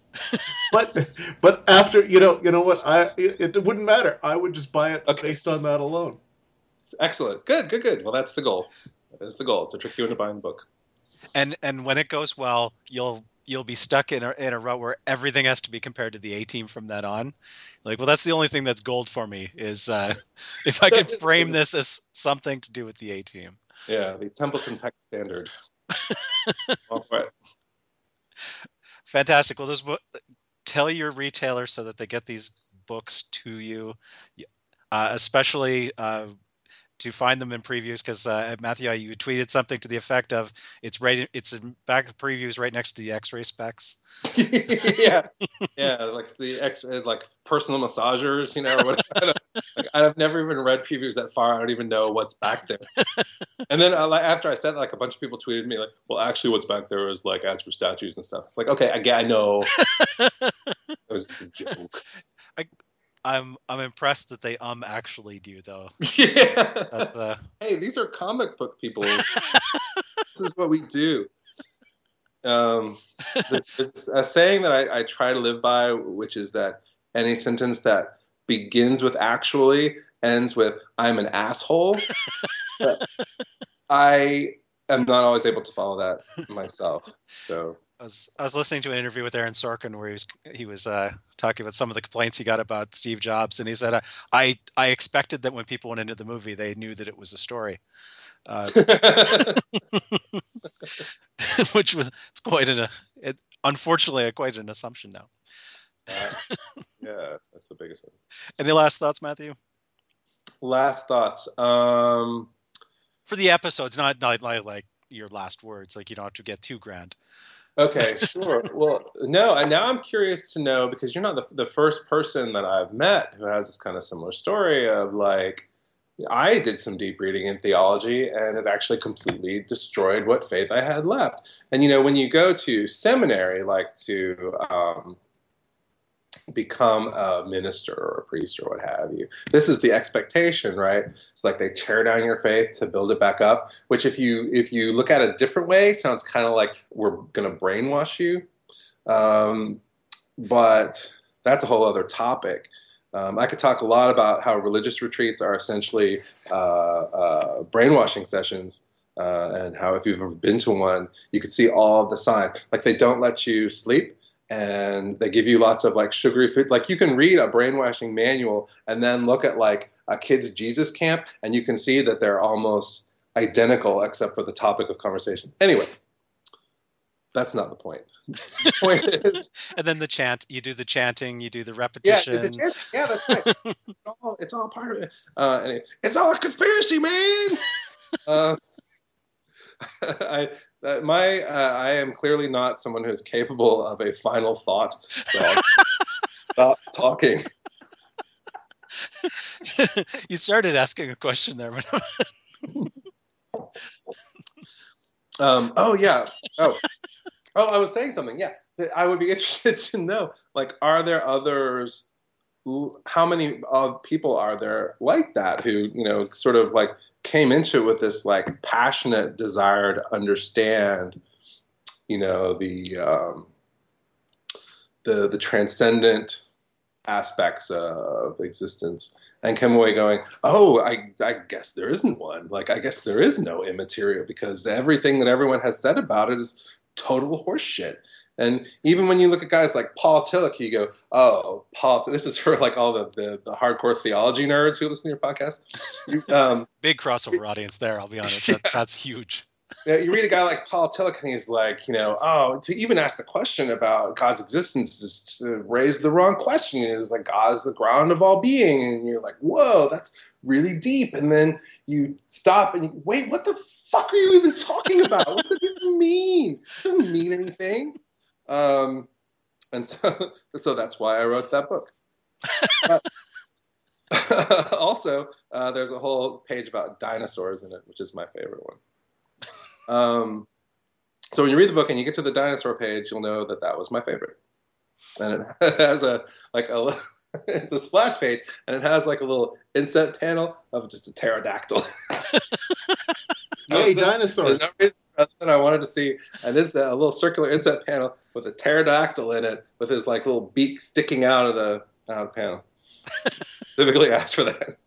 But after you know what, it wouldn't matter. I would just buy it based on that alone. Excellent. Good. Well, that's the goal. That is the goal, to trick you into buying the book. And when it goes well, you'll be stuck in a row where everything has to be compared to the A-Team from that on. Like, well, that's the only thing that's gold for me is if I could frame this as something to do with the A-Team. Yeah, the Templeton Peck Standard. All right. Fantastic. Well, tell your retailers so that they get these books to you, especially to find them in previews. Because Matthew, you tweeted something to the effect of it's in back of previews right next to the X-ray specs. yeah, like the X-ray, like personal massagers, or whatever. Like, I've never even read previews that far. I don't even know what's back there. And then after I said, like, a bunch of people tweeted me like, "Well, actually, what's back there is like ads for statues and stuff." It's like, okay, I know. It was a joke. I'm impressed that they actually do though. Yeah. Hey, these are comic book people. This is what we do. There's a saying that I try to live by, which is that any sentence that begins with "actually" ends with "I'm an asshole." I am not always able to follow that myself. So I was listening to an interview with Aaron Sorkin where he was talking about some of the complaints he got about Steve Jobs, and he said, "I expected that when people went into the movie, they knew that it was a story," which was unfortunately quite an assumption now. Yeah, that's the biggest one. Any last thoughts, Matthew? Last thoughts. For the episodes, not like your last words. Like you don't have to get too grand. Okay, sure. Well, no, now I'm curious to know, because you're not the first person that I've met who has this kind of similar story of like, I did some deep reading in theology and it actually completely destroyed what faith I had left. And, when you go to seminary, like to become a minister or a priest or what have you, this is the expectation, right? It's like they tear down your faith to build it back up, which if you look at it a different way, sounds kind of like we're going to brainwash you. But that's a whole other topic. I could talk a lot about how religious retreats are essentially brainwashing sessions, and how if you've ever been to one, you could see all of the signs. Like they don't let you sleep, and they give you lots of like sugary food. Like you can read a brainwashing manual and then look at like a kid's Jesus camp, and you can see that they're almost identical except for the topic of conversation. Anyway, that's not the point. The point is, and then the chant. You do the chanting. You do the repetition. Yeah, that's right. It's all part of it. Anyway, it's all a conspiracy, man. I am clearly not someone who is capable of a final thought, so I'll stop talking. You started asking a question there, but oh yeah. Oh, I was saying something. Yeah, I would be interested to know. Like, are there others? How many people are there like that who, sort of like came into it with this like passionate desire to understand, the transcendent aspects of existence, and came away going, oh, I guess there isn't one. Like, I guess there is no immaterial, because everything that everyone has said about it is total horseshit. And even when you look at guys like Paul Tillich, you go, oh, Paul, this is for like all the hardcore theology nerds who listen to your podcast. Big crossover audience there, I'll be honest. Yeah. That's huge. Yeah, you read a guy like Paul Tillich and he's like, oh, to even ask the question about God's existence is to raise the wrong question. It's like God is the ground of all being. And you're like, whoa, that's really deep. And then you stop and you wait, what the fuck are you even talking about? What does it even mean? It doesn't mean anything. And so that's why I wrote that book. Also, there's a whole page about dinosaurs in it, which is my favorite one. So when you read the book and you get to the dinosaur page, you'll know that was my favorite. And it has it's a splash page, and it has like a little inset panel of just a pterodactyl. Yay, dinosaurs! No reason other than I wanted to see, and this a little circular inset panel with a pterodactyl in it, with his like little beak sticking out of the panel. Specifically asked for that.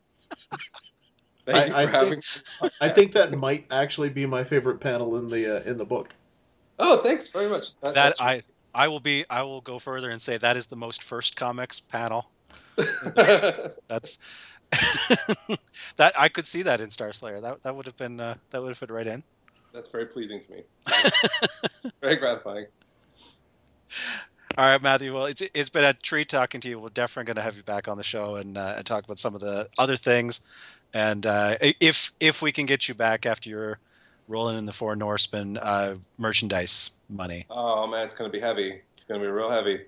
I think that might actually be my favorite panel in the book. Oh, thanks very much. I will go further and say that is the most First Comics panel. That's that I could see that in Star Slayer. That would have been fit right in. That's very pleasing to me. Very gratifying. All right, Matthew. Well, it's been a treat talking to you. We're definitely going to have you back on the show and talk about some of the other things. And if we can get you back after you're rolling in the Four Norsemen merchandise money. Oh man, it's going to be heavy. It's going to be real heavy.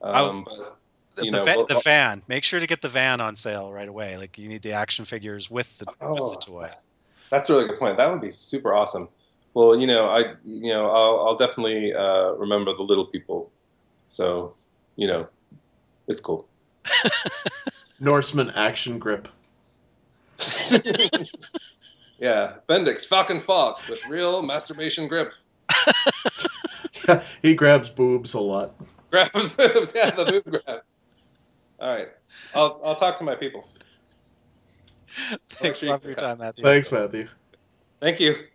The van. Make sure to get the van on sale right away. Like you need the action figures with the toy. That's a really good point. That would be super awesome. Well, I'll definitely remember the little people. So, it's cool. Norseman action grip. Yeah, Bendix Falcon Falk with real masturbation grip. Yeah, he grabs boobs a lot. Grab boobs, yeah, the boob grab. All right, I'll talk to my people. Thanks a lot for your time, Matthew. Thanks, Matthew. Thank you.